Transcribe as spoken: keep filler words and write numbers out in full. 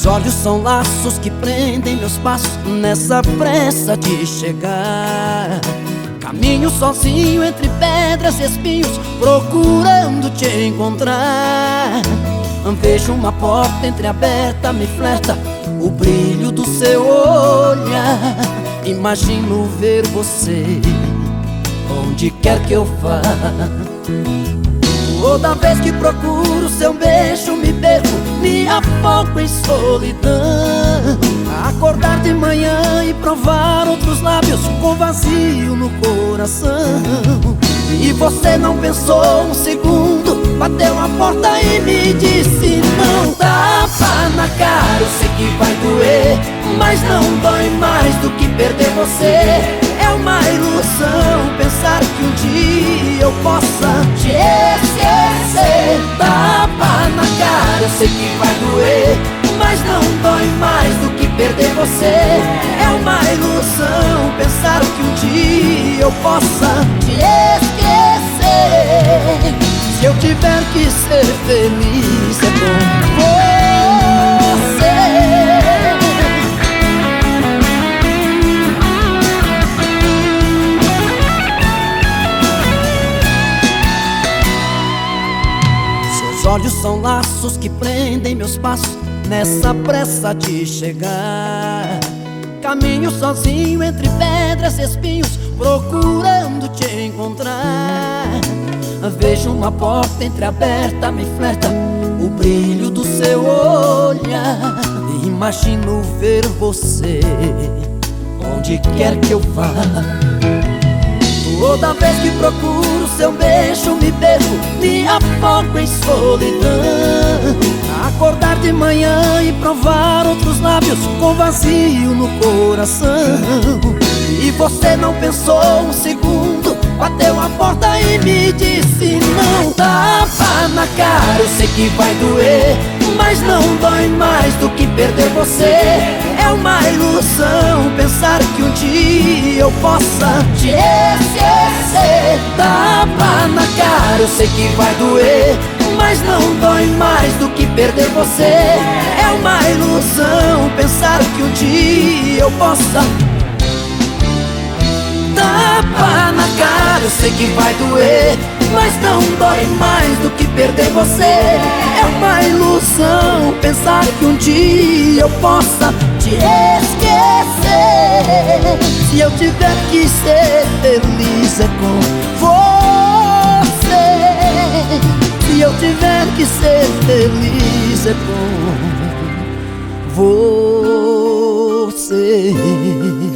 Seus olhos são laços que prendem meus passos nessa pressa de chegar. Caminho sozinho entre pedras e espinhos, procurando te encontrar. Vejo uma porta entreaberta, me flerta o brilho do seu olhar. Imagino ver você onde quer que eu vá. Toda vez que procuro seu beijo, me perco, me afogo em solidão. Acordar de manhã e provar outros lábios com vazio no coração. E você não pensou um segundo, bateu a porta e me disse não. Tapa na cara, eu sei que vai doer, mas não dói mais do que perder você. É uma ilusão pensar que um dia eu possa te esquecer. Tapa na cara, eu sei que vai doer, mas não dói mais do que perder você. É uma ilusão pensar que um dia eu possa te esquecer. Se eu tiver que ser feliz é com você. Seus olhos são laços que prendem meus passos nessa pressa de chegar. Caminho sozinho entre pedras e espinhos, procurando te encontrar. Vejo uma porta entreaberta, me flerta o brilho do seu olhar. Imagino ver você onde quer que eu vá. Toda vez que procuro seu beijo, me perco, me afogo em solidão. Acordar de manhã e provar outros lábios com vazio no coração. E você não pensou um segundo, bateu a porta e me disse não. Tapa na cara, eu sei que vai doer, mas não dói mais do que perder você. É uma ilusão pensar que um dia eu possa te esquecer. Tapa na cara, eu sei que vai doer, mas não dói mais do que perder você. É uma ilusão pensar que um dia eu possa. Tapa na cara, eu sei que vai doer, mas não dói mais do que perder você. É uma ilusão pensar que um dia eu possa te esquecer. Se eu tiver que ser feliz é com você. Se eu tiver que ser feliz é com você.